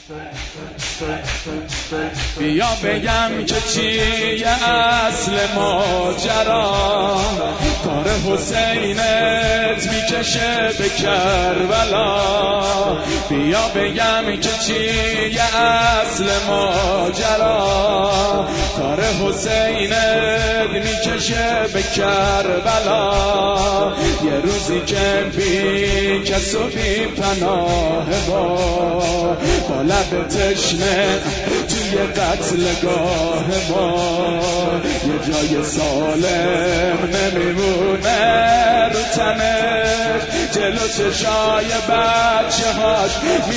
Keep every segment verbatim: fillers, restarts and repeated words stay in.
بیا بگم که چیه اصل ماجرا، کار حسینت میکشه به کربلا. بیا بگم که چیه اصل ماجرا، کار حسینت میکشه به کربلا. یه روزی که بی کس و بی پناه با با لب تشنه توی قتلگاه ما، یه جای سالم نمیمونه رو تنش، جلو چشای بچه هاش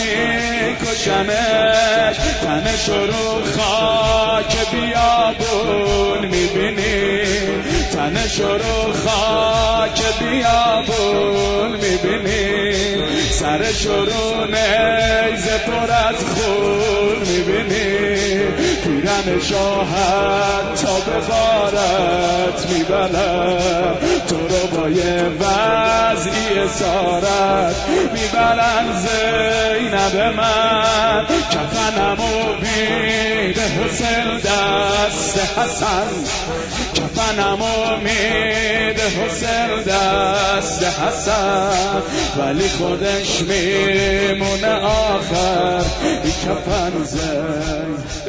میکشنش. تنش رو خاک بیابون میبینی، تنش رو خاک بیابون میبینی، سرش رو نیزه پر از خون میبینی. پیرن شاهد تا به غارت میبرن، تو رو با یه وضعی اسارت میبرن. زینب من کفنمو میده حسین دست حسن، کفنمو میده حسین دست حسن، ولی خودش میمونه آخر کفن زین.